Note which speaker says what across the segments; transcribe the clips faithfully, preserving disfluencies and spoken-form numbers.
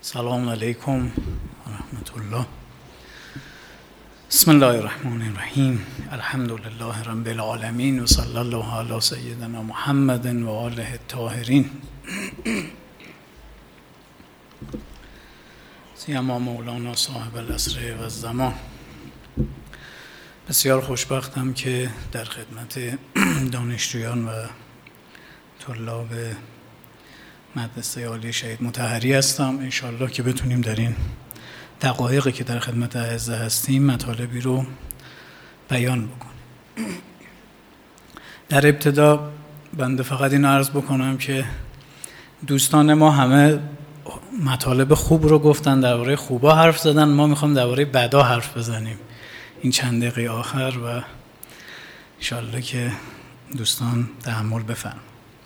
Speaker 1: سلام علیکم و رحمت الله. بسم الله الرحمن الرحیم. الحمد لله رب العالمین و صلی الله علی سیدنا محمد و آله الطاهرین. سیما مولانا صاحب العصر و الزمان. بسیار خوشبختم که در خدمت دانشجویان و طلاب مدرسه عالی شهید مطهری هستم. انشالله که بتونیم در این دقایقی که در خدمت اعزه هستیم مطالبی رو بیان بکنیم. در ابتدا بنده فقط این عرض بکنم که دوستان ما همه مطالب خوب رو گفتن، درباره خوبا حرف زدن، ما میخوام درباره بدا حرف بزنیم این چند دقیقه آخر و انشالله که دوستان تحمل بفرمایند.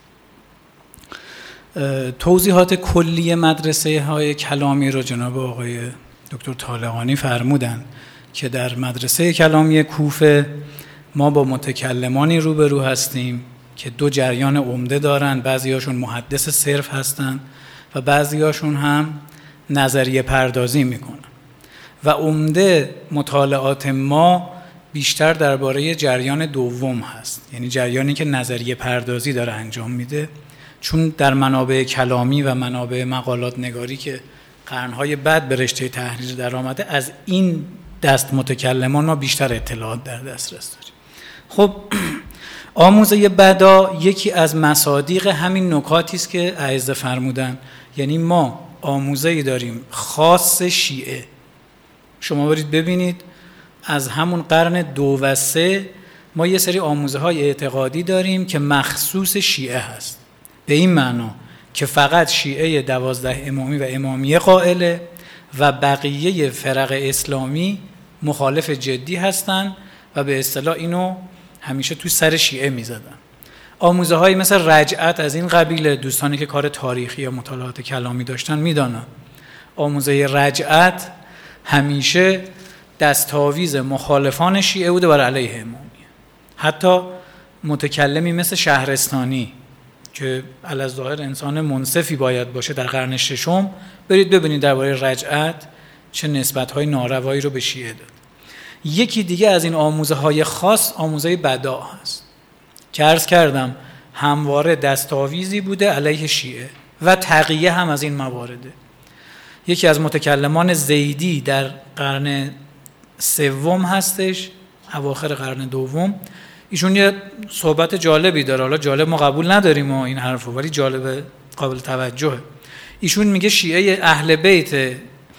Speaker 1: توضیحات کلی مدرسه های کلامی رو جناب آقای دکتر طالقانی فرمودن که در مدرسه کلامی کوفه ما با متکلمانی روبرو هستیم که دو جریان عمده دارن، بعضی هاشون محدث صرف هستن و بعضی هاشون هم نظریه پردازی میکنن و عمده مطالعات ما بیشتر درباره جریان دوم هست، یعنی جریانی که نظریه پردازی داره انجام میده، چون در منابع کلامی و منابع مقالات نگاری که قرنهای بعد به رشته تحریر در آمده، از این دست متکلمان ما بیشتر اطلاعات در دسترس داریم. خب آموزه بدا یکی از مصادیق همین نکاتی است که اعزه فرمودن، یعنی ما آموزه‌ای داریم خاص شیعه. شما برید ببینید از همون قرن دو و سه ما یه سری آموزه های اعتقادی داریم که مخصوص شیعه هست، به این معنا که فقط شیعه دوازده امامی و امامیه قائله و بقیه فرق اسلامی مخالف جدی هستن و به اصطلاح اینو همیشه تو سر شیعه میزدن. آموزه های مثل رجعت از این قبیله، دوستانی که کار تاریخی یا مطالعات کلامی داشتن میدانن آموزه رجعت همیشه دستاویز مخالفان شیعه بوده بر علیه امامیه. حتی متکلمی مثل شهرستانی که علی‌الظاهر انسان منصفی باید باشه در قرن ششم، برید ببینید درباره رجعت چه نسبت‌های ناروایی رو به شیعه داد. یکی دیگه از این آموزه‌های خاص آموزه بدا هست که عرض کردم همواره دستاویزی بوده علیه شیعه و تقیه هم از این موارده. یکی از متکلمان زیدی در قرن سوم هستش، اواخر قرن دوم، ایشون یه صحبت جالبی داره. حالا جالب ما قبول نداریم و این حرفو، ولی جالب قابل توجهه. ایشون میگه شیعه اهل بیت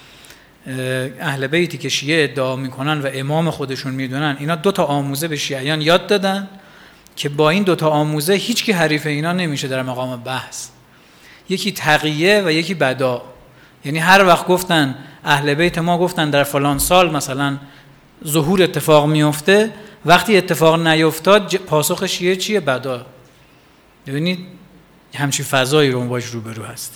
Speaker 1: اهل بیتی که شیعه ادعا میکنن و امام خودشون میدونن، اینا دو تا آموزه به شیعیان یاد دادن که با این دو تا آموزه هیچ کی حریف اینا نمیشه در مقام بحث. یکی تقیه و یکی بدا. یعنی هر وقت گفتن اهل بیت ما گفتن در فلان سال مثلا ظهور اتفاق میفته، وقتی اتفاق نیفتاد پاسخ شیعه چیه؟ بدا. ببینید همچین فضایی رو باش روبرو هستیم.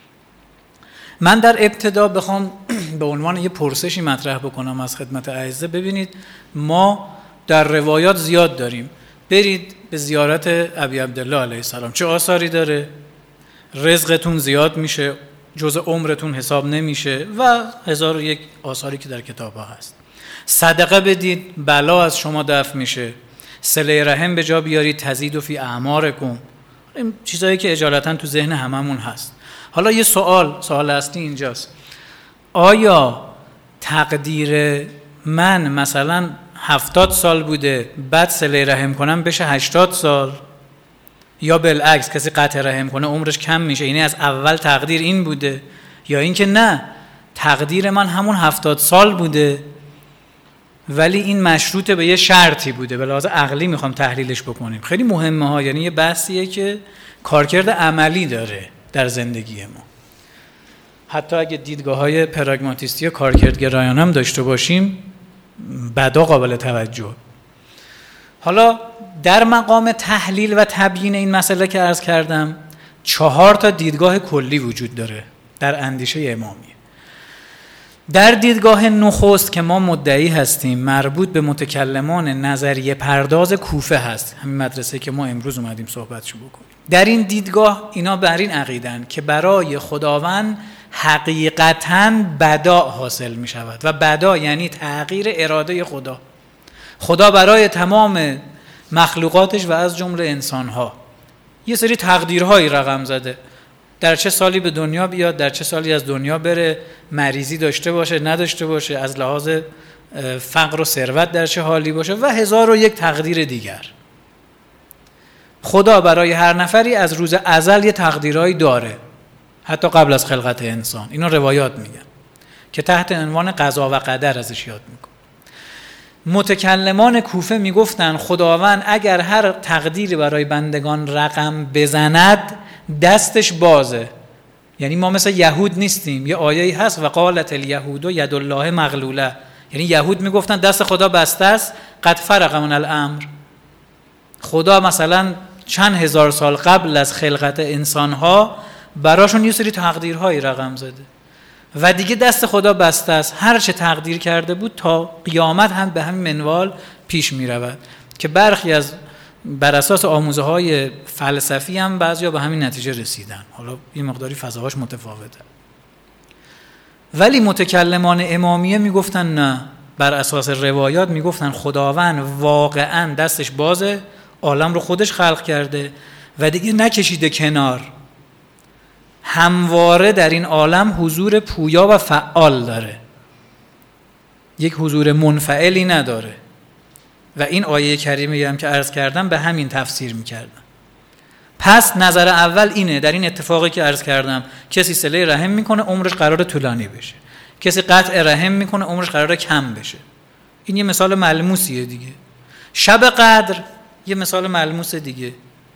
Speaker 1: من در ابتدا بخوام به عنوان یه پرسشی مطرح بکنم از خدمت اعزه. ببینید ما در روایات زیاد داریم، برید به زیارت ابی عبدالله علیه السلام، چه آثاری داره؟ رزقتون زیاد میشه، جزء عمرتون حساب نمیشه و هزار و یک آثاری که در کتاب ها هست. صدقه بدید بلا از شما دفع میشه، صله رحم به جا بیارید تزید و فی اعمارکم. این چیزایی که اجالتا تو ذهن هممون هست. حالا یه سوال سوال اصلی اینجاست، آیا تقدیر من مثلا هفتاد سال بوده بعد صله رحم کنم بشه هشتاد سال، یا بالعکس کسی قطع رحم کنه عمرش کم میشه، یعنی از اول تقدیر این بوده، یا اینکه نه تقدیر من همون هفتاد سال بوده ولی این مشروط به یه شرطی بوده. به لحاظ عقلی میخوام تحلیلش بکنیم. خیلی مهمه ها، یعنی یه بحثیه که کارکرد عملی داره در زندگی ما. حتی اگه دیدگاه های پراگماتیستی یا کارکردگرایانه هم داشته باشیم، بدا قابل توجه. حالا در مقام تحلیل و تبیین این مسئله که عرض کردم، چهار تا دیدگاه کلی وجود داره در اندیشه امامی. در دیدگاه نخست که ما مدعی هستیم مربوط به متکلمان نظریه پرداز کوفه هست، همین مدرسه که ما امروز اومدیم صحبتشو بکنیم. در این دیدگاه اینا بر این عقیدن که برای خداوند حقیقتاً بدا حاصل می شود و بدا یعنی تغییر اراده خدا. خدا برای تمام مخلوقاتش و از جمله انسانها یه سری تقدیرهایی رقم زده، در چه سالی به دنیا بیاد، در چه سالی از دنیا بره، مریضی داشته باشه نداشته باشه، از لحاظ فقر و ثروت در چه حالی باشه و هزار و یک تقدیر دیگر. خدا برای هر نفری از روز ازل یه تقدیرهایی داره، حتی قبل از خلقت انسان. اینو روایات میگن که تحت عنوان قضا و قدر ازش یاد میکن. متکلمان کوفه میگفتن خداوند اگر هر تقدیری برای بندگان رقم بزند دستش بازه. یعنی ما مثل یهود نیستیم. یه آیه‌ای هست و قالت الیهود ید الله مغلوله، یعنی یهود میگفتن دست خدا بسته است، قد فرق من الامر. خدا مثلا چند هزار سال قبل از خلقت انسانها براشون یه سری تقدیرهایی رقم زده و دیگه دست خدا بسته است، هر چه تقدیر کرده بود تا قیامت هم به همین منوال پیش می رود که برخی از بر اساس آموزه های فلسفی هم بعضیا به همین نتیجه رسیدن. حالا یه مقداری فضاهاش متفاوته، ولی متکلمان امامیه می گفتن نه، بر اساس روایات می گفتن خداوند واقعا دستش بازه، عالم رو خودش خلق کرده و دیگه نکشیده کنار، همواره در این عالم حضور پویا و فعال داره، یک حضور منفعلی نداره. و این آیه کریمه هم که عرض کردم به همین تفسیر میکردم. پس نظر اول اینه، در این اتفاقی که عرض کردم کسی صله رحم میکنه عمرش قراره طولانی بشه، کسی قطع رحم میکنه عمرش قراره کم بشه. این یه مثال ملموسیه دیگه. شب قدر یه مثال ملموس دیگه.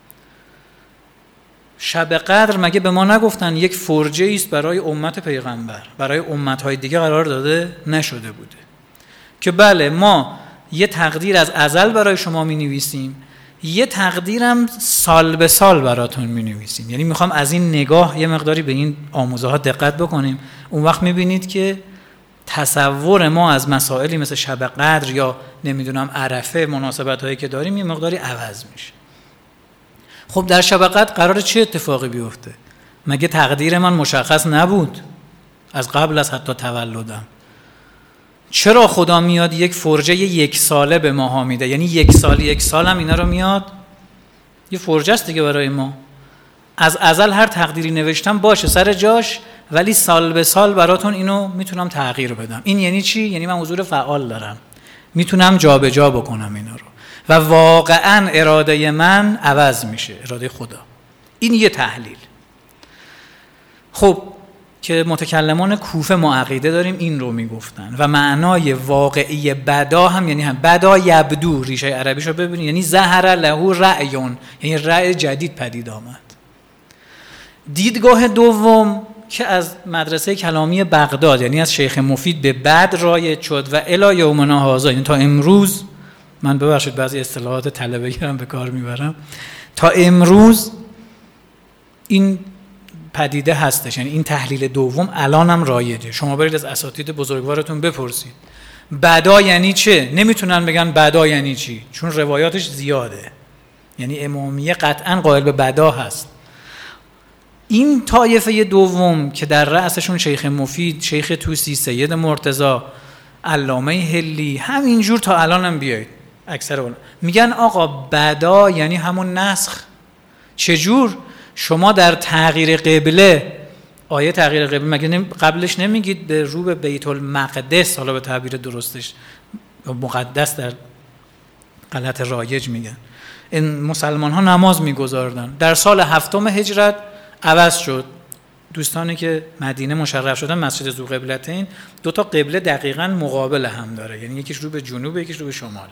Speaker 1: شب قدر مگه به ما نگفتن یک فرجه است برای امت پیغمبر، برای امتهای دیگه قرار داده نشده بوده که بله ما یه تقدیر از ازل برای شما می نویسیم، یه تقدیرم سال به سال براتون می نویسیم. یعنی میخوام از این نگاه یه مقداری به این آموزه ها دقت بکنیم. اون وقت می بینید که تصور ما از مسائلی مثل شب قدر یا نمیدونم عرفه، مناسبت هایی که داریم یه مقداری عوض میشه. خب در شب قدر قراره چه اتفاقی بیفته؟ مگه تقدیر من مشخص نبود از قبل از حتی تولدم؟ چرا خدا میاد یک فرجه یک ساله به ماها میده؟ یعنی یک سال یک سال هم اینا رو میاد، یه فرجه است دیگه برای ما. از ازل هر تقدیری نوشتم باشه سر جاش، ولی سال به سال براتون اینو میتونم تغییر بدم. این یعنی چی؟ یعنی من حضور فعال دارم، میتونم جابجا بکنم اینا رو و واقعا اراده من عوض میشه، اراده خدا. این یه تحلیل. خب که متکلمان کوفه ما عقیده داریم این رو میگفتن و معنای واقعی بدا هم یعنی هم بدا یبدو، ریشه عربیش رو ببینید یعنی ظهر له رأیون، یعنی رأی جدید پدید آمد. دیدگاه دوم که از مدرسه کلامی بغداد یعنی از شیخ مفید به بعد رایج شد و الی یومنا هذا، یعنی تا امروز، من ببخشید بعضی اصطلاحات طلبه‌ای هم به کار میبرم، تا امروز این پدیده هستش. یعنی این تحلیل دوم الانم رایجه. شما برید از اساتید بزرگوارتون بپرسید بدا یعنی چه، نمیتونن بگن بدا یعنی چی، چون روایاتش زیاده. یعنی امامیه قطعا قائل به بدا هست. این طایفه دوم که در رأسشون شیخ مفید، شیخ توسی، سید مرتضی، علامه هلی، همینجور تا الان هم بیایید اکثر اون میگن آقا بدا یعنی همون نسخ. چجور؟ شما در تغییر قبله، آیه تغییر قبله مگه قبلش نمیگید به رو به بیت المقدس، حالا به تعبیر درستش مقدس در غلط رایج میگن، این مسلمان ها نماز میگذاردن. در سال هفتم هجرت عوض شد. دوستانی که مدینه مشرف شدن، مسجد ذوالقبلتین دو تا قبله دقیقاً مقابل هم داره، یعنی یکیش رو به جنوب یکیش رو به شمال.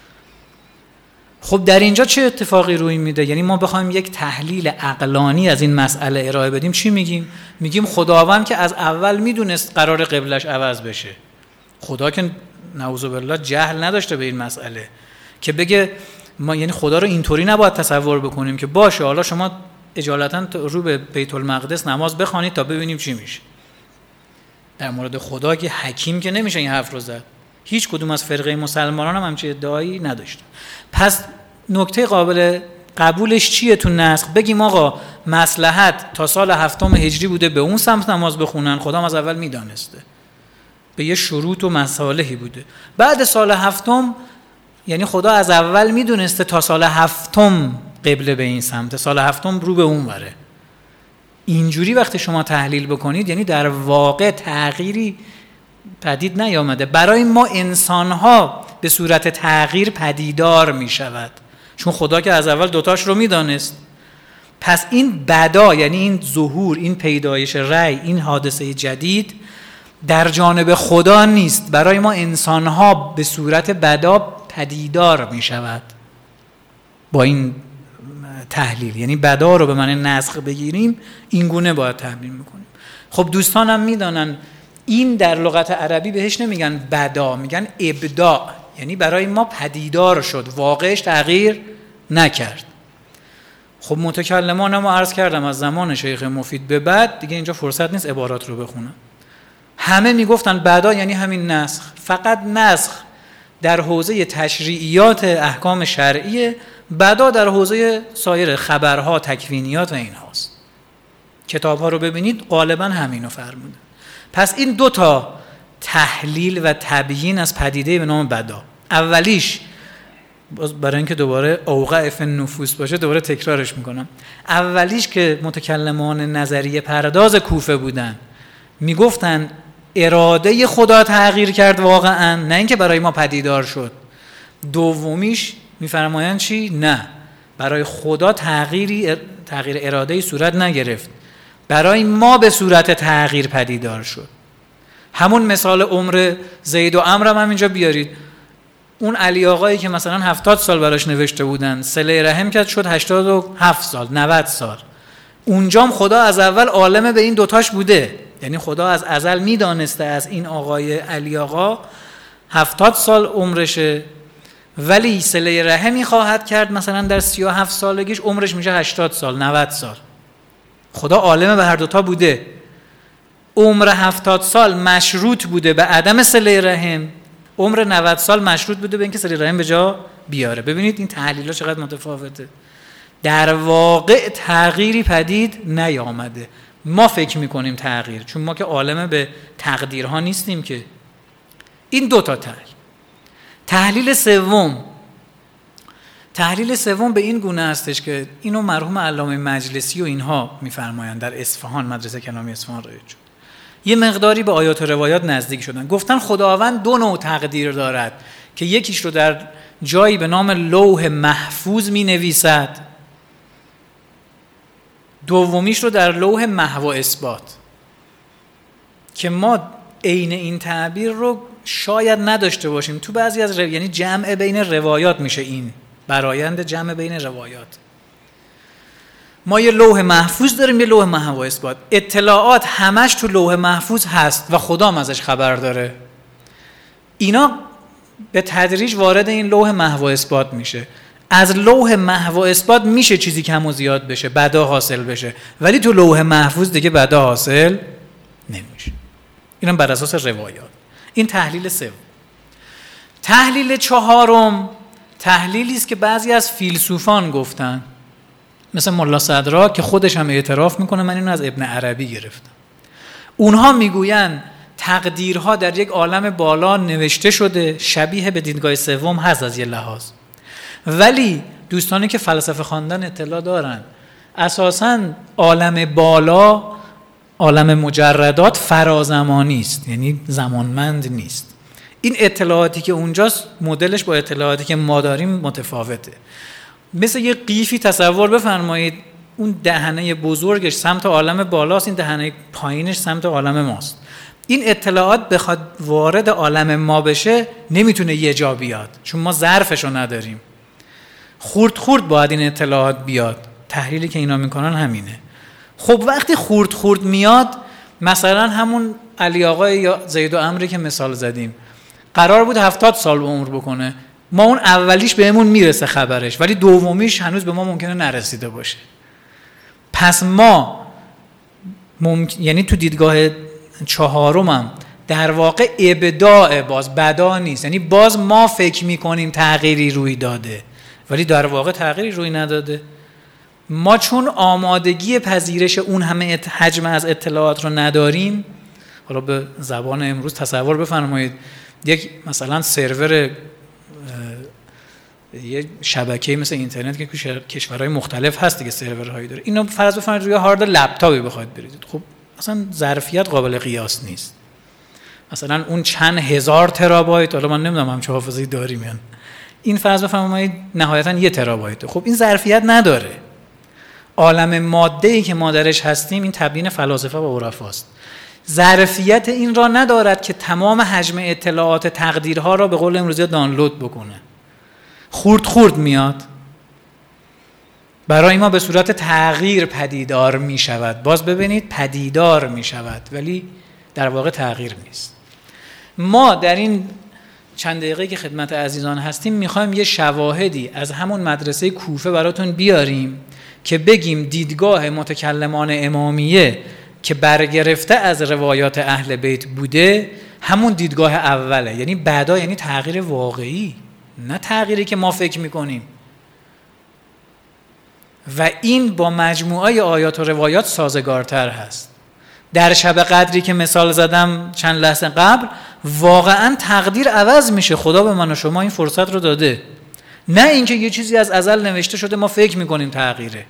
Speaker 1: خب در اینجا چه اتفاقی روی میده؟ یعنی ما بخوایم یک تحلیل عقلانی از این مسئله ارائه بدیم چی میگیم؟ میگیم خداوند که از اول میدونست قرار قبلش عوض بشه. خدا که نعوذ بالله جهل نداشته به این مسئله که بگه ما، یعنی خدا رو اینطوری نباید تصور بکنیم که باشه حالا شما اجالتا رو به بیت المقدس نماز بخوانید تا ببینیم چی میشه. در مورد خدا که حکیم که نمیشه این حرف رو زد. هیچ کدوم از فرقه مسلمانان هم همچین ادعایی نداشتن. پس نکته قابل قبولش چیه تو نسخ؟ بگیم آقا مصلحت تا سال هفتم هجری بوده به اون سمت نماز بخونن، خدا از اول میدانسته، به یه شروط و مصالحی بوده. بعد سال هفتم یعنی خدا از اول میدونسته تا سال هفتم قبله به این سمت، سال هفتم رو به اون وره. اینجوری وقتی شما تحلیل بکنید یعنی در واقع تغییری پدید نیامده. برای ما انسان‌ها به صورت تغییر پدیدار میشود، چون خدا که از اول دوتاش رو میدانست. پس این بدا یعنی این ظهور، این پیدایش رأی، این حادثه جدید در جانب خدا نیست، برای ما انسان‌ها به صورت بدا پدیدار میشود. با این تحلیل یعنی بدا رو به معنی نسخ بگیریم این گونه باید تحلیل میکنیم. خب دوستانم میدانن این در لغت عربی بهش نمیگن بدا، میگن ابداع، یعنی برای ما پدیدار شد، واقعش تغییر نکرد. خب متکلمان ما عرض کردم از زمان شیخ مفید به بعد دیگه اینجا فرصت نیست عبارات رو بخونم، همه میگفتن بدا یعنی همین نسخ. فقط نسخ در حوزه تشریعیات احکام شرعیه، بدا در حوزه سایر خبرها، تکوینیات و این هاست. کتاب ها رو ببینید غالبا همینو فرموده. پس این دو تا تحلیل و تبیین از پدیده به نام بدا، اولیش برای اینکه دوباره اوقع فی النفوس باشه دوباره تکرارش میکنم، اولیش که متکلمان نظریه پرداز کوفه بودن میگفتن اراده خدا تغییر کرد واقعا، نه اینکه برای ما پدیدار شد. دومیش میفرمایند چی؟ نه، برای خدا تغییری تغییر اراده‌ای صورت نگرفت، برای ما به صورت تغییر پدیدار شد. همون مثال عمر زید و عمرو هم اینجا بیارید. اون علی آقایی که مثلا هفتاد سال براش نوشته بودن صله رحم کرد شد هشتاد و هفت سال، نود سال. اونجام خدا از اول عالم به این دوتاش بوده، یعنی خدا از ازل میدانسته از این آقای علی آقا هفتاد سال عمرشه ولی صله رحمی خواهد کرد مثلا در سی و هفت سالگیش عمرش میشه هشتاد سال، نود سال. خدا عالم به هر دوتا بوده. عمر هفتاد سال مشروط بوده به عدم صله رحم، عمر نود سال مشروط بوده به اینکه صله رحم به جا بیاره. ببینید این تحلیل‌ها چقدر متفاوته. در واقع تغییری پدید نیامده، ما فکر میکنیم تغییر، چون ما که عالم به تقدیرها نیستیم که. این دو تا تحلیل. تحلیل سوم تحلیل سوم به این گونه هستش که اینو مرحوم علامه مجلسی و اینها میفرمایند در اصفهان، مدرسه کلامی اصفهان رایج شد. یه مقداری به آیات و روایات نزدیک شدن. گفتن خداوند دو نوع تقدیر دارد که یکیش رو در جایی به نام لوح محفوظ می نویسد، دومیش رو در لوح محو و اثبات، که ما عین این تعبیر رو شاید نداشته باشیم تو بعضی از رو... یعنی جمع بین روایات میشه، این برایند جمع بین روایات. ما یه لوح محفوظ داریم، یه لوح محو و اثبات. اطلاعات همش تو لوح محفوظ هست و خدا هم ازش خبر داره. اینا به تدریج وارد این لوح محو و اثبات میشه. از لوح محو و اثبات میشه چیزی کم و زیاد بشه، بدا حاصل بشه، ولی تو لوح محفوظ دیگه بدا حاصل نمیشه. اینم بر اساس روایات. این تحلیل سوم. تحلیل چهارم تحلیلی است که بعضی از فیلسوفان گفتن، مثل ملا صدرا که خودش هم اعتراف میکنه من اینو از ابن عربی گرفتم. اونها میگوین تقدیرها در یک عالم بالا نوشته شده، شبیه به دیدگاه سوم هست از یه لحاظ، ولی دوستانی که فلسفه خواندن اطلاع دارن اساساً عالم بالا، عالم مجردات فرازمانی است، یعنی زمانمند نیست. این اطلاعاتی که اونجاست مدلش با اطلاعاتی که ما داریم متفاوته. مثل یه قیفی تصور بفرمایید، اون دهنه بزرگش سمت عالم بالاست، این دهنه پایینش سمت عالم ماست. این اطلاعات بخواد وارد عالم ما بشه نمیتونه یه جا بیاد، چون ما ظرفشو نداریم. خورد خورد باید این اطلاعات بیاد. تحلیلی که اینا میکنن همینه. خب وقتی خورد خورد میاد، مثلا همون علی آقای یا زید و عمری که مثال زدیم قرار بود هفتاد سال عمر بکنه، ما اون اولیش بهمون میرسه خبرش، ولی دومیش هنوز به ما ممکنه نرسیده باشه. پس ما ممکن... یعنی تو دیدگاه چهارمم در واقع ابداع، باز بدا نیست، یعنی باز ما فکر میکنیم تغییری روی داده ولی در واقع تغییری روی نداده. ما چون آمادگی پذیرش اون همه حجم از اطلاعات رو نداریم، حالا به زبان امروز تصور بفرمایید یک مثلا سرور یه شبکه‌ای مثل اینترنت که کشورهای مختلف هست دیگه سرورهایی داره، اینو فرض بفرمایید روی هارد لپتاپی بخواید بریزید، خب اصلا ظرفیت قابل قیاس نیست. مثلا اون چند هزار ترابایت، حالا من نمیدونم همچه حافظه‌ای داریم یعنی، این فرض بفرمایید نهایتاً یه ترابایت، خب این ظرفیت نداره. عالم ماده‌ای که ما درش هستیم، این تبیین فلاسفه و عرفاست، ظرفیت این را ندارد که تمام حجم اطلاعات تقدیرها را به قول امروزی دانلود بکنه. خورد خورد میاد، برای ما به صورت تغییر پدیدار می شود. باز ببینید پدیدار می شود ولی در واقع تغییر نیست. ما در این چند دقیقه که خدمت عزیزان هستیم میخوایم یه شواهدی از همون مدرسه کوفه براتون بیاریم که بگیم دیدگاه متکلمان امامیه که برگرفته از روایات اهل بیت بوده همون دیدگاه اوله، یعنی بعدا، یعنی تغییر واقعی، نه تغییری که ما فکر میکنیم. و این با مجموعه آیات و روایات سازگارتر هست. در شب قدری که مثال زدم چند لحظه قبل، واقعا تقدیر عوض میشه. خدا به من و شما این فرصت رو داده، نه اینکه یه چیزی از ازل نوشته شده ما فکر میکنیم تغییره.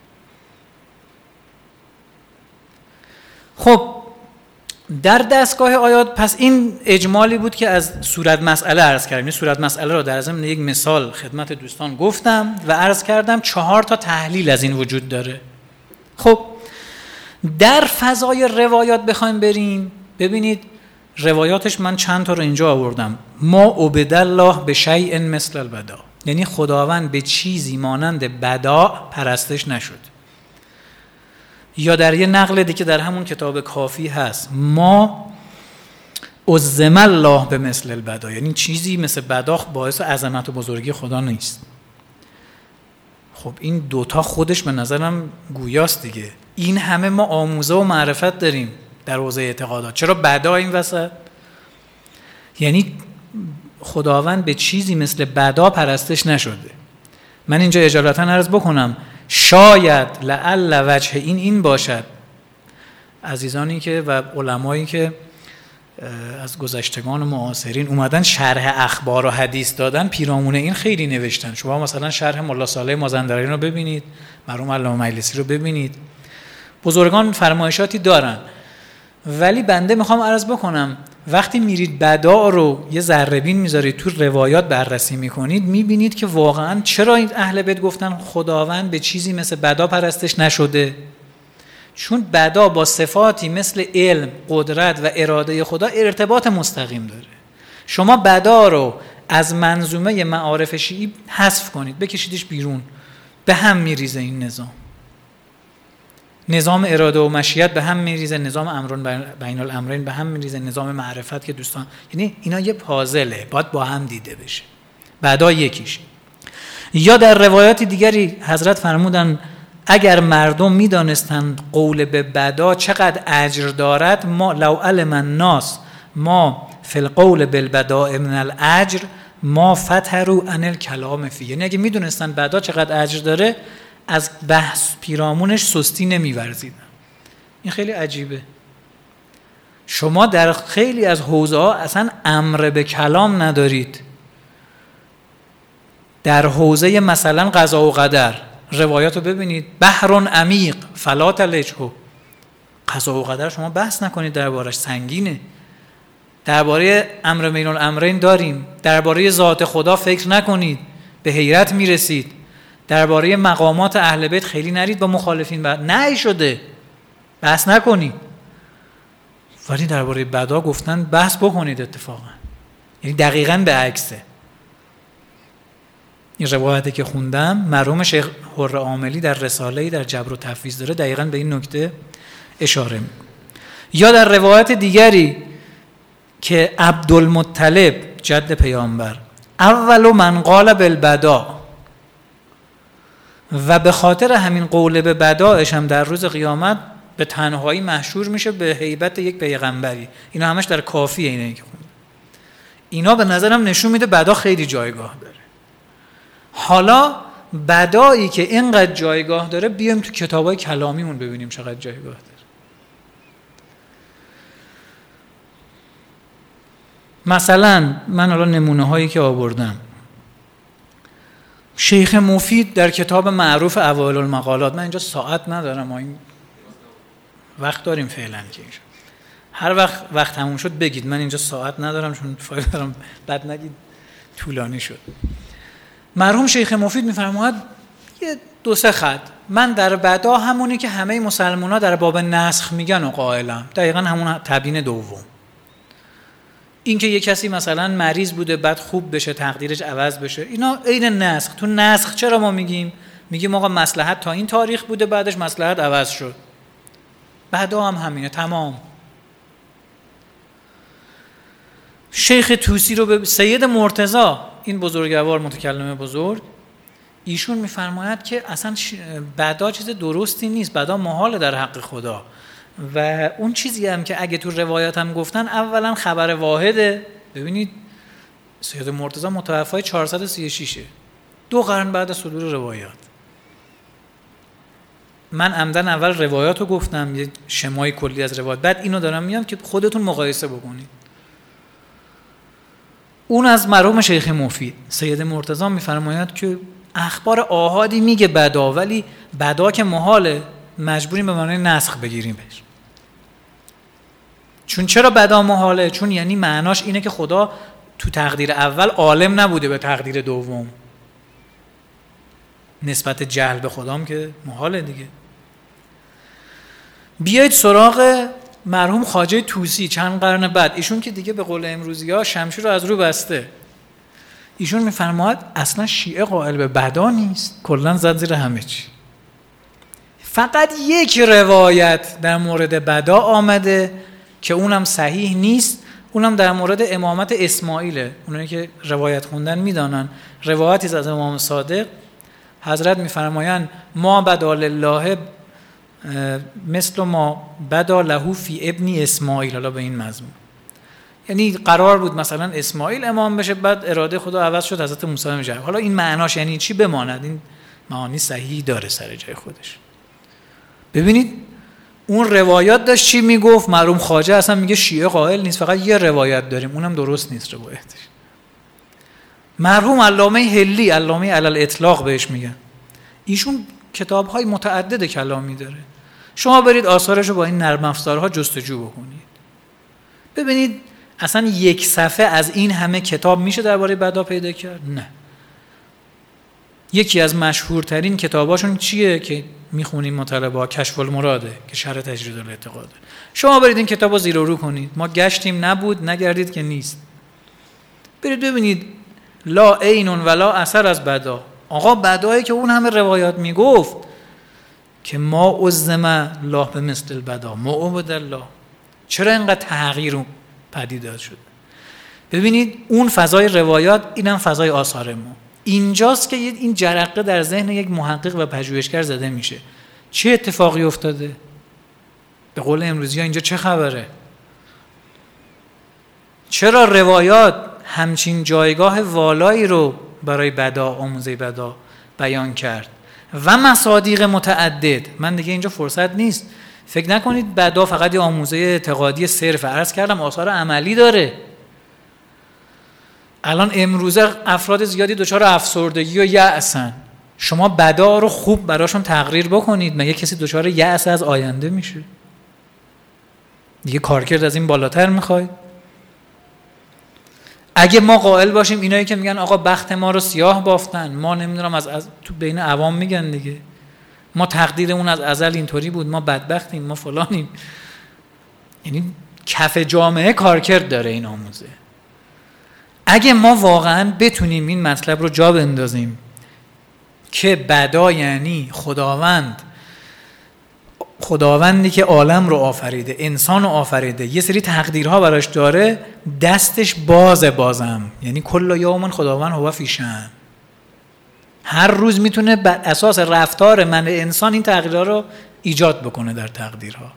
Speaker 1: خب در دستگاه آیات، پس این اجمالی بود که از صورت مسئله عرض کردم. این صورت مسئله رو در ضمن یک مثال خدمت دوستان گفتم و عرض کردم چهار تا تحلیل از این وجود داره. خب در فضای روایات بخوایم بریم، ببینید روایاتش من چند تا رو اینجا آوردم. ما عبد الله به شیء مثل البدا، یعنی خداوند به چیزی مانند بدا پرستش نشد. یا در یه نقل دیگه در همون کتاب کافی هست، ما عظم الله به مثل البدا، یعنی چیزی مثل بدا باعث عظمت و بزرگی خدا نیست. خب این دوتا خودش به نظرم گویاست دیگه. این همه ما آموزه و معرفت داریم در حوزه اعتقادات، چرا بدا این وسط؟ یعنی خداوند به چیزی مثل بدا پرستش نشده. من اینجا اجالتا عرض بکنم شاید لعل وجه این این باشد، عزیزانی که و علمایی که از گذشتگان و معاصرین اومدن شرح اخبار و حدیث دادن، پیرامون این خیلی نوشتن. شما مثلا شرح ملا صالح مازندرانی رو ببینید، مرحوم علامه مجلسی رو ببینید، بزرگان فرمایشاتی دارن. ولی بنده میخوام عرض بکنم وقتی میرید بدا رو یه ذره بین میذارید تو روایات بررسی میکنید، میبینید که واقعا چرا این اهل بیت گفتن خداوند به چیزی مثل بدا پرستش نشده؟ چون بدا با صفاتی مثل علم، قدرت و اراده خدا ارتباط مستقیم داره. شما بدا رو از منظومه معارف شیعی حذف کنید، بکشیدش بیرون، به هم میریزه این نظام. نظام اراده و مشیت به هم میریزه، نظام امرون بین الامرین به هم میریزه، نظام معرفت که دوستان، یعنی اینا یه پازله، باید با هم دیده بشه. بعدا یکیش. یا در روایات دیگری حضرت فرمودن اگر مردم میدانستند قول به بدا چقدر اجر دارد، ما لو علم الناس ما فی القول بالبداء من الاجر ما فتروا عن الکلام فیه. یعنی اگه میدونستن بدا چقدر اجر داره، از بحث پیرامونش سستی نمی‌ورزیدن. این خیلی عجیبه. شما در خیلی از حوزه‌ها اصلا امر به کلام ندارید. در حوزه مثلا قضا و قدر روایات رو ببینید، بحر عمیق فلا تلجه، قضا و قدر شما بحث نکنید دربارش، سنگینه. درباره امر بین الامرین داریم، درباره ذات خدا فکر نکنید، به حیرت میرسید. درباره مقامات اهل بیت خیلی نرید با مخالفین، بعد نه شده بحث نکنید. ولی درباره بدا گفتن بحث بکنید اتفاقا، یعنی دقیقاً به عکسه. این روایتی که خوندم مرحوم شیخ حر عاملی در رساله‌ای در جبر و تفویض داره، دقیقاً به این نکته اشاره می‌کنه. یا در روایت دیگری که عبدالمطلب جد پیامبر اول من قال بالبدا، و به خاطر همین قول به بدایش هم در روز قیامت به تنهایی محشور میشه به هیبت یک پیغمبری. اینا همش در کافیه. اینه که خونده. اینا به نظرم نشون میده بدا خیلی جایگاه داره. حالا بدایی که اینقدر جایگاه داره بیایم تو کتابای کلامیمون ببینیم چقدر جایگاه داره. مثلا من حالا نمونه هایی که آوردم، شیخ مفید در کتاب معروف اوائل المقالات، من اینجا ساعت ندارم، ما این وقت داریم فعلا که اینجا هر وقت وقت تموم شد بگید، من اینجا ساعت ندارم چون فایل دارم، بعد نگید طولانی شد. مرحوم شیخ مفید میفرماید یه دو سه خط، من در بدا همونی که همه مسلمان‌ها در باب نسخ میگن و قائلم، دقیقاً همون تبیین دوم. این که یه کسی مثلا مریض بوده بعد خوب بشه تقدیرش عوض بشه، اینا عین نسخ. تو نسخ چرا ما میگیم؟ میگیم آقا مصلحت تا این تاریخ بوده بعدش مصلحت عوض شد. بعدا هم همینه تمام. شیخ طوسی رو به سید مرتضی، این بزرگوار متکلم بزرگ، ایشون میفرماید که اصلا بعدا چیز درستی نیست، بعدا محاله در حق خدا. و اون چیزی هم که اگه تو روایت هم گفتن اولا خبر واحده. ببینید سید مرتضی متوفای چهارصد و سی و شش، دو قرن بعد از صدور روایات. من عمدن اول روایات رو گفتم، یه شمای کلی از روایات، بعد اینو دارم میام که خودتون مقایسه بکنید. اون از مرحوم شیخ مفید سید مرتضی میفرماید که اخبار آحادی میگه بدا، ولی بدا که محاله مجبوریم به معنای نسخ بگیریم بهش. چون چرا بدا محاله؟ چون یعنی معناش اینه که خدا تو تقدیر اول عالم نبوده به تقدیر دوم. نسبت جهل به خدام که محاله دیگه. بیایید سراغ مرحوم خواجه طوسی چند قرن بعد، ایشون که دیگه به قول امروزی ها شمشیر رو از رو بسته. ایشون میفرماید اصلا شیعه قائل به بدا نیست، کلا زد زیر همه چی. فقط یک روایت در مورد بدا آمده که اونم صحیح نیست، اونم در مورد امامت اسماعیله. اونایی که روایت خوندن میدانن، روایتی از امام صادق حضرت میفرمایند ما بدا لله مثل ما بدا له فی ابن اسماعیل، حالا به این مضمون. یعنی قرار بود مثلا اسماعیل امام بشه، بعد اراده خدا عوض شد حضرت موسی میشه. حالا این معناش یعنی چی بماند، این معانی صحیح داره سر جای خودش. ببینید اون روایات داشت چی میگفت. مرحوم خواجه اصلا میگه شیعه قائل نیست، فقط یه روایت داریم، اونم درست نیست روایتش. مرحوم علامه حلی، علامه علی الاطلاق بهش میگن، ایشون کتاب‌های متعدد کلامی داره. شما برید آثارش رو با این نرم افزارها جستجو بکنید، ببینید اصلا یک صفحه از این همه کتاب میشه درباره بدا پیدا کرد؟ نه. یکی از مشهورترین کتاباشون چیه که میخونیم مطالبه ها؟ کشف المراده که شرح تجرید الاعتقاده. شما برید این کتاب رو زیر و رو کنید. ما گشتیم نبود، نگردید که نیست. برید ببینید لا عین ولا اثر از بدا. آقا بدایی که اون همه روایات میگفت که ما عظم الله به مثل البدا ما عبد الله، چرا اینقدر تغییر و پدیدار شد؟ ببینید اون فضای روایات، اینم فضای آثار ما. اینجاست که این جرقه در ذهن یک محقق و پژوهشگر زده میشه. چه اتفاقی افتاده؟ به قول امروزی ها اینجا چه خبره؟ چرا روایات همچین جایگاه والایی رو برای بدا، آموزه بدا بیان کرد و مصادیق متعدد؟ من دیگه اینجا فرصت نیست. فکر نکنید بدا فقط یه آموزه اعتقادی صرف، عرض کردم آثار عملی داره. الان امروزه افراد زیادی دچار افسردگی و یأسن. شما بدا رو خوب براشون تقریر بکنید، مگه کسی دچار یأس از آینده میشه؟ دیگه کارکرد از این بالاتر میخواید؟ اگه ما قائل باشیم اینایی که میگن آقا بخت ما رو سیاه بافتن، ما نمیدونم از, از تو بین عوام میگن دیگه، ما تقدیرمون از ازل اینطوری بود، ما بدبختیم، ما فلانیم، یعنی کف جامعه کارکرد داره این آموزه. اگه ما واقعا بتونیم این مطلب رو جا بندازیم که بدا یعنی خداوند، خداوندی که عالم رو آفریده، انسان رو آفریده، یه سری تقدیرها براش داره، دستش بازه بازم، یعنی کل یوم خداوند هو فی شأن. هر روز میتونه بر اساس رفتار من انسان این تغییرها رو ایجاد بکنه در تقدیرها.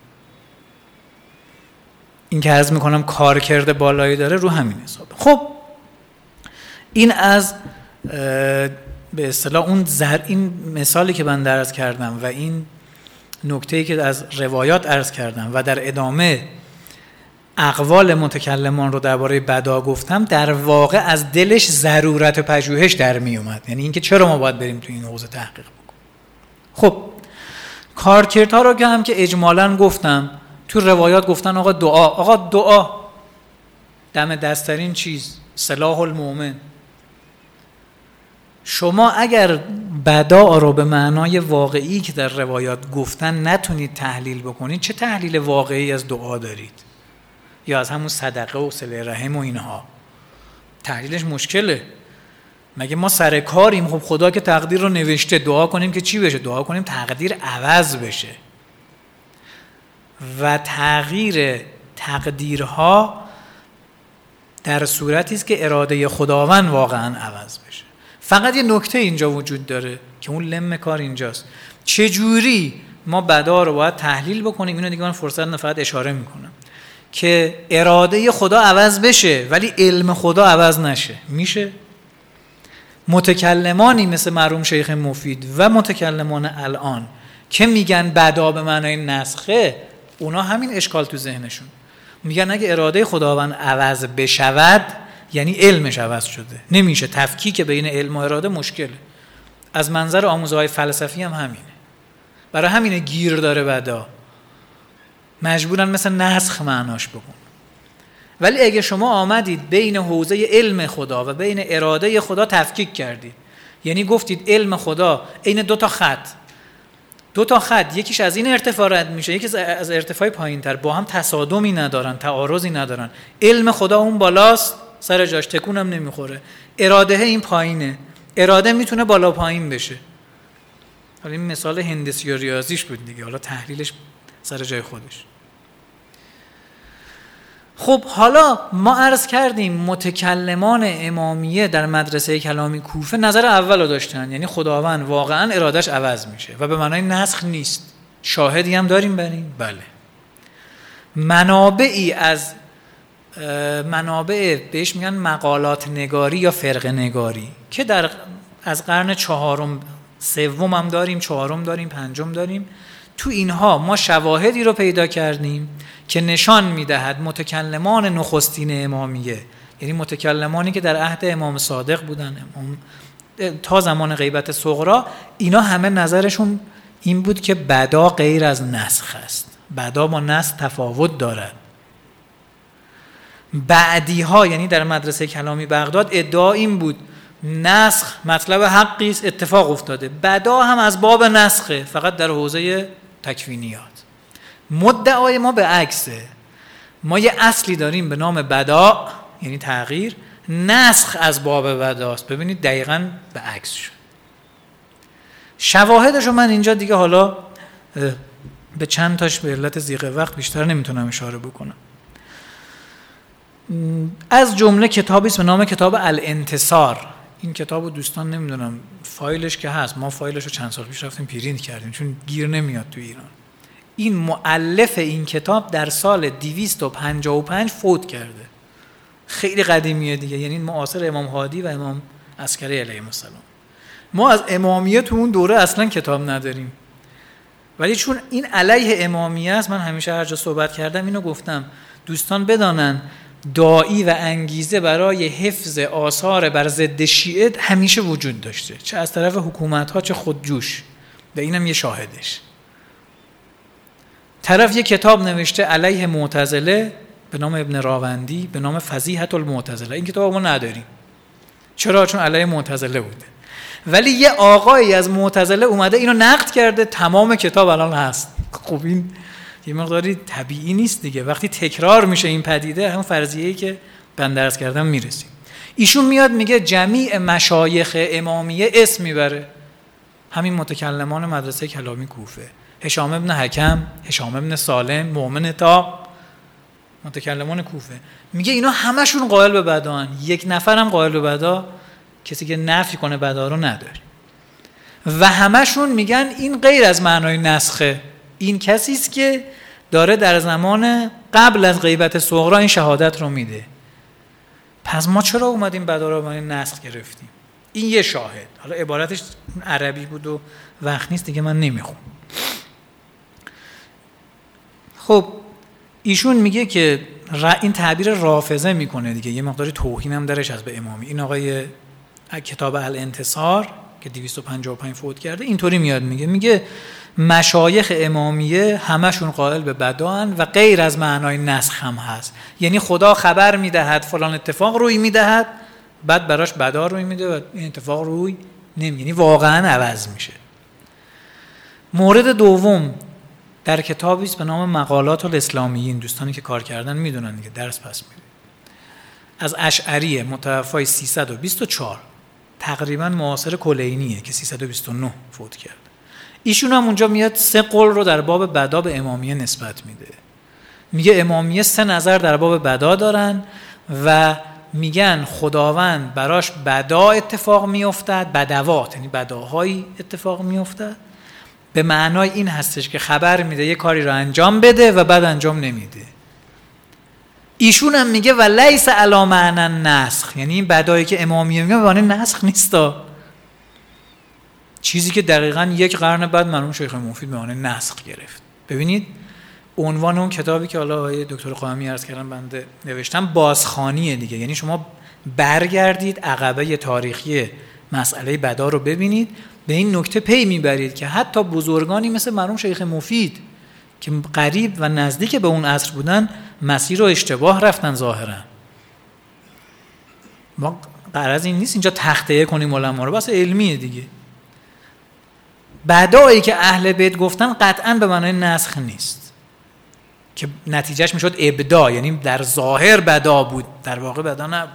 Speaker 1: این که عرض میکنم کارکرد بالایی داره رو همین حساب. خب این از به اصطلاح اون زر این مثالی که من درس کردم و این نکته‌ای که از روایات عرض کردم و در ادامه اقوال متکلمان رو درباره بدا گفتم، در واقع از دلش ضرورت و پژوهش در می اومد. یعنی اینکه چرا ما باید بریم تو این حوزه تحقیق بکنیم. خب کارکردها رو که هم که اجمالاً گفتم، تو روایات گفتن آقا دعا، آقا دعا دم دستترین چیز، سلاح المؤمن. شما اگر بدا رو به معنای واقعی که در روایات گفتن نتونید تحلیل بکنید، چه تحلیل واقعی از دعا دارید؟ یا از همون صدقه و صله رحم و اینها. تحلیلش مشکله. مگه ما سر کاریم؟ خب خدا که تقدیر رو نوشته، دعا کنیم که چی بشه؟ دعا کنیم تقدیر عوض بشه. و تغییر تقدیرها در صورتی است که اراده خداوند واقعا عوض بشه. فقط یه نکته اینجا وجود داره که اون لم کار اینجاست. چجوری ما بدا رو باید تحلیل بکنیم؟ اینو دیگه من فرصت نفرت اشاره میکنم که اراده خدا عوض بشه ولی علم خدا عوض نشه. میشه؟ متکلمانی مثل مرحوم شیخ مفید و متکلمان الان که میگن بدا به معنای نسخه، اونا همین اشکال تو ذهنشون. میگن اگه اراده خداوند عوض بشود یعنی علمش عوض شده. نمیشه. تفکیک بین علم و اراده مشکله. از منظر آموزه‌های فلسفی هم همینه. برای همینه گیر داره بدا. مجبورن مثل نسخ معناش بکن. ولی اگه شما آمدید بین حوزه علم خدا و بین اراده خدا تفکیک کردید، یعنی گفتید علم خدا عین دو تا خط، دو تا خط یکیش از این ارتفاع رد میشه، یکی از ارتفاع پایین‌تر، با هم تصادمی ندارن، تعارضی ندارن. علم خدا اون بالاست، سر جاش تکونم نمیخوره. اراده این پایینه. اراده میتونه بالا پایین بشه. حالا این مثال هندسی و ریاضیش بود دیگه، حالا تحلیلش سر جای خودش. خب حالا ما عرض کردیم متکلمان امامیه در مدرسه کلامی کوفه نظر اول رو داشتن، یعنی خداوند واقعا ارادش عوض میشه و به معنای نسخ نیست. شاهدی هم داریم بر این؟ بله. منابعی از منابع بهش میگن مقالات نگاری یا فرقه نگاری که در از قرن چهارم، سوم هم داریم، چهارم داریم، پنجم داریم. تو اینها ما شواهدی رو پیدا کردیم که نشان میدهد متکلمان نخستین امامیه، یعنی متکلمانی که در عهد امام صادق بودن، امام تا زمان غیبت صغرا، اینا همه نظرشون این بود که بدا غیر از نسخ است. بدا با نسخ تفاوت دارد. بعدی ها یعنی در مدرسه کلامی بغداد ادعا این بود نسخ مطلب حقی است، اتفاق افتاده. بدا هم از باب نسخه، فقط در حوزه تکوینیات. مدعای ما به عکسه. ما یه اصلی داریم به نام بدا یعنی تغییر، نسخ از باب بداست. ببینید دقیقاً به عکس شد. شواهدشو من اینجا دیگه حالا به چند تاش به علت ضیق وقت بیشتر نمیتونم اشاره بکنم. از جمله کتابی است به نام کتاب الانتصار. این کتابو دوستان نمیدونم فایلش که هست، ما فایلشو چند سال پیش رفتیم پرینت کردیم چون گیر نمیاد تو ایران. این مؤلف این کتاب در سال دویست و پنجاه و پنج فوت کرده. خیلی قدیمیه دیگه، یعنی معاصر امام هادی و امام عسکری علیهم السلام. ما از امامیه تو اون دوره اصلا کتاب نداریم، ولی چون این علیه امامیه است، من همیشه هر جا صحبت کردم اینو گفتم، دوستان بدانن داعی و انگیزه برای حفظ آثار بر ضد شیعه همیشه وجود داشته، چه از طرف حکومت‌ها چه خودجوش. و اینم یه شاهدش. طرف یه کتاب نوشته علیه معتزله به نام ابن راوندی به نام فضیحة المعتزله. این کتاب ما نداریم. چرا؟ چون علیه معتزله بوده. ولی یه آقایی از معتزله اومده اینو نقد کرده، تمام کتاب الان هست. خب این یه مقداری طبیعی نیست دیگه. وقتی تکرار میشه این پدیده، همون فرضیه‌ای که من درس کردم میرسیم. ایشون میاد میگه جمیع مشایخ امامیه اسم میبره، همین متکلمان مدرسه کلامی کوفه، هشام ابن حکم، هشام ابن سالم، مؤمن تا متکلمان کوفه، میگه اینا همشون قائل به بدان، یک نفرم قائل به بدا، کسی که نفی کنه بدا رو نداره. و همشون میگن این غیر از معنای نسخه، این کسی است که داره در زمان قبل از غیبت صغرا این شهادت رو میده. پس ما چرا اومدیم بدا رو معنی نسخ گرفتیم؟ این یه شاهد. حالا عبارتش عربی بود و وقت نیست دیگه من نمیخونم. خب ایشون میگه که این تعبیر رافضه میکنه دیگه، یه مقداری توهین هم درش از به امامی. این آقای کتاب الانتصار که دویست و پنجاه و پنج فوت کرده اینطوری میاد میگه میگه مشایخ امامیه همشون قائل به بداان و غیر از معنای نسخ هم هست. یعنی خدا خبر میدهد فلان اتفاق روی میدهد، بعد براش بدا روی میده و این اتفاق روی نمی، یعنی واقعا عوض میشه. مورد دوم در کتابی است به نام مقالات الاسلامیین، دوستانی که کار کردن میدونن دیگه، درس پس میده، از اشعری متوفای سیصد و بیست و چهار، تقریبا معاصر کلینیه که سیصد و بیست و نه فوت کرد. ایشون هم اونجا میاد سه قول رو در باب بدا به امامیه نسبت میده. میگه امامیه سه نظر در باب بدا دارن و میگن خداوند براش بدا اتفاق میافتد، بدوات یعنی بداهایی اتفاق میافتد، به معنای این هستش که خبر میده یه کاری رو انجام بده و بعد انجام نمیده. ایشون هم میگه و لیس علی معنی نسخ، یعنی این بدایی که امامیه میگه به معنی نسخ نیستا، چیزی که دقیقاً یک قرن بعد مرحوم شیخ مفید به معنی نسخ گرفت. ببینید عنوان اون کتابی که حالا آقای دکتر قائمی عرض کردن بنده نوشتم بازخوانیه دیگه، یعنی شما برگردید عقبه تاریخی مسئله بدا رو ببینید، به این نکته پی میبرید که حتی بزرگانی مثل مرحوم شیخ مفید که قریب و نزدیک به اون عصر بودن مسیر رو اشتباه رفتن ظاهرا. ما غرض این نیست اینجا تخطئه کنیم علما رو، بس علمیه دیگه. بدایی که اهل بیت گفتن قطعا به معنای نسخ نیست که نتیجهش میشد ابدا، یعنی در ظاهر بدا بود در واقع بدا نبود.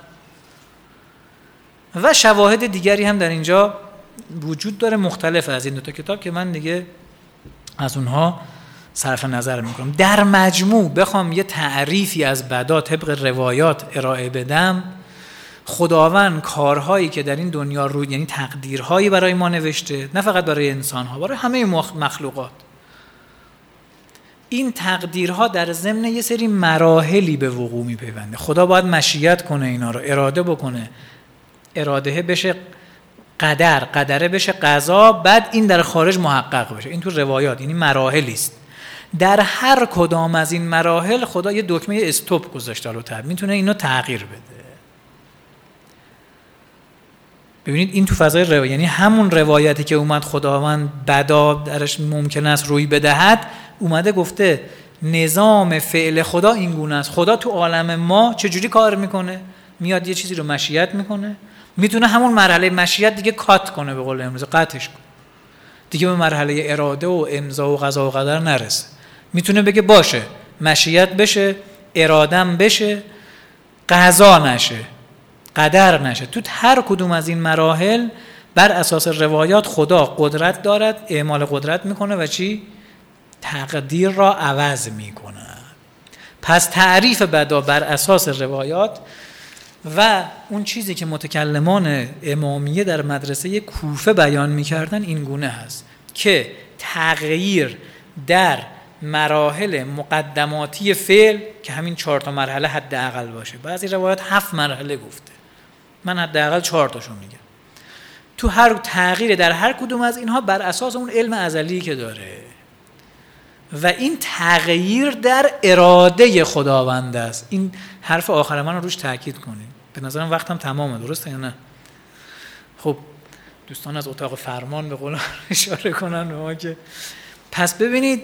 Speaker 1: و شواهد دیگری هم در اینجا وجود داره مختلف از این دو تا کتاب که من دیگه از اونها صرف نظر میکنم. در مجموع بخوام یه تعریفی از بدا طبق روایات ارائه بدم، خداوند کارهایی که در این دنیا رو، یعنی تقدیرهایی برای ما نوشته، نه فقط برای انسانها، برای همه مخلوقات، این تقدیرها در ضمن یه سری مراحلی به وقوع میپیونده. خدا باید مشیت کنه اینا رو، اراده بکنه، اراده بشه قدر، قدره بشه قضا، بعد این در خارج محقق بشه. این تو روایات یعنی مراحلی است. در هر کدام از این مراحل خدا یه دکمه استوب گذاشته، رو تب میتونه اینو تغییر بده. ببینید این تو فضای روایت، یعنی همون روایتی که اومد خداوند بدا درش ممکن است روی بدهد، اومده گفته نظام فعل خدا این گونه است. خدا تو عالم ما چجوری کار میکنه؟ میاد یه چیزی رو مشیت میکنه، میتونه همون مرحله مشیت دیگه کات کنه، به قول امروز قطعش کنه، دیگه به مرحله اراده و امضا و قضا و قدر نرسه. میتونه بگه باشه مشیت بشه، ارادم بشه، قضا نشه، قدر نشه. تو هر کدوم از این مراحل بر اساس روایات خدا قدرت دارد، اعمال قدرت میکنه و چی؟ تقدیر را عوض میکنه. پس تعریف بدا بر اساس روایات و اون چیزی که متکلمان امامیه در مدرسه کوفه بیان میکردن این گونه هست که تغییر در مراحل مقدماتی فعل که همین چهار تا مرحله حداقل باشه. بعضی روایات هفت مرحله گفته، من حداقل چهار تاشو میگم. تو هر تغییر در هر کدوم از اینها بر اساس اون علم ازلی که داره و این تغییر در اراده خداوند است. این حرف آخر من رو روش تاکید کنید. به نظرم وقتم تمامه، درسته یا نه؟ خب دوستان از اتاق فرمان به قول اشاره کنن به ما که پس ببینید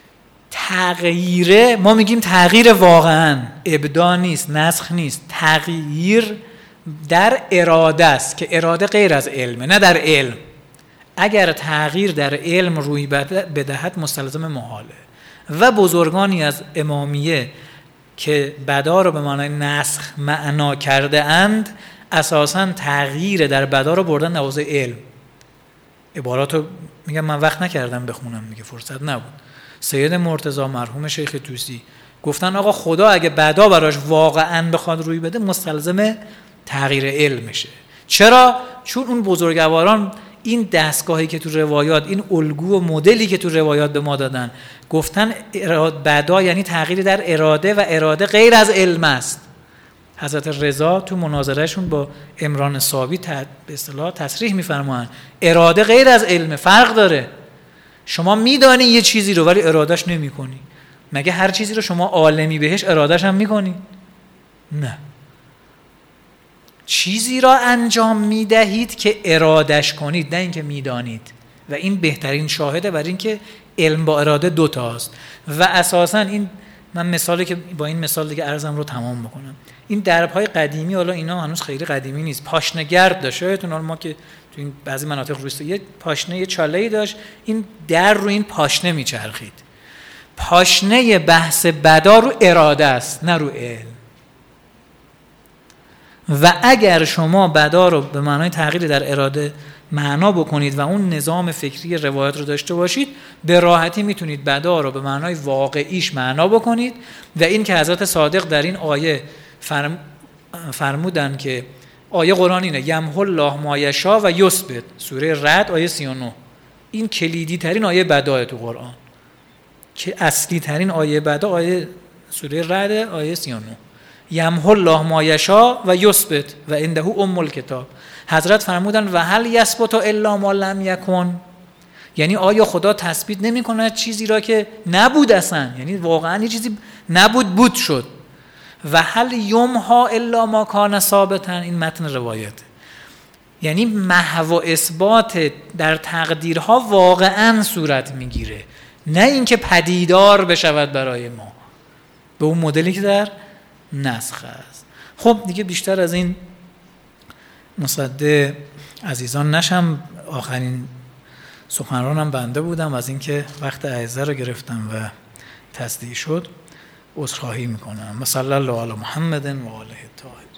Speaker 1: تغییره، ما میگیم تغییر واقعا ابداع نیست، نسخ نیست، تغییر در اراده است که اراده غیر از علمه، نه در علم. اگر تغییر در علم روی بدهد مستلزم محاله. و بزرگانی از امامیه که بدا رو به معنای نسخ معنا کرده اند، اساساً تغییر در بدا رو بردن حوزه علم. عباراتو میگم من وقت نکردم بخونم، میگه فرصت نبود. سید مرتضی، مرحوم شیخ طوسی گفتن آقا خدا اگه بدا براش واقعاً بخواد روی بده مستلزم تغییر علم میشه. چرا؟ چون اون بزرگواران این دستگاهی که تو روایات، این الگو و مدلی که تو روایات به ما دادن، گفتن بدا یعنی تغییر در اراده و اراده غیر از علم است. حضرت رضا تو مناظرهشون با عمران صابی به اصطلاح تصریح می‌فرمایند اراده غیر از علم، فرق داره. شما میدانی یه چیزی رو ولی ارادهش نمی‌کنی. مگه هر چیزی رو شما عالمی بهش ارادهش هم می‌کنی؟ نه. چیزی را انجام می‌دهید که ارادهش کنید، نه اینکه می‌دانید. و این بهترین شاهده بر این که علم با اراده دو تاست. و اساساً این من مثالی که با این مثال دیگه عرضم رو تمام بکنم. این درب‌های قدیمی، حالا اینا هنوز خیلی قدیمی نیست، پاشنه گرد داشت. یادتون ما که تو این بعضی مناطق روستا یه پاشنه یه چاله‌ای داشت، این در رو این پاشنه میچرخید. پاشنه بحث بدا رو اراده است، نه رو علم. و اگر شما بدا رو به معنای تغییر در اراده معنا بکنید و اون نظام فکری روایت رو داشته باشید، به راحتی میتونید بدا رو به معنای واقعیش معنا بکنید. و این که حضرت صادق در این آیه فرم فرمودن که آیه قرآن اینه یمحو الله ما یشاء و یثبت، سوره رعد آیه سی و نه. این کلیدی ترین آیه بدا تو قرآن، که اصلی ترین آیه بدا آیه سوره رعد آیه سی و نه. یمحو الله ما یشاء و یثبت و عنده ام الکتاب. حضرت فرمودن و هل یثبت الا ما لم یکن، یعنی آیا خدا تثبیت نمی کند چیزی را که نبود اصلا، یعنی واقعا یه چیزی نبود بود شد. و هل یمحا الا ما کان ثابتا، این متن روایت، یعنی محو و اثبات در تقدیرها واقعا صورت میگیره، نه اینکه پدیدار بشود برای ما به اون مدلی که در نسخ است. خب دیگه بیشتر از این مصدق عزیزان نشم. آخرین سخنرانم بنده بودم از اینکه وقت اعزه رو گرفتم و تصدیع شد. عذرخواهی میکنم. صلی الله علی محمد و آله الطاهرین.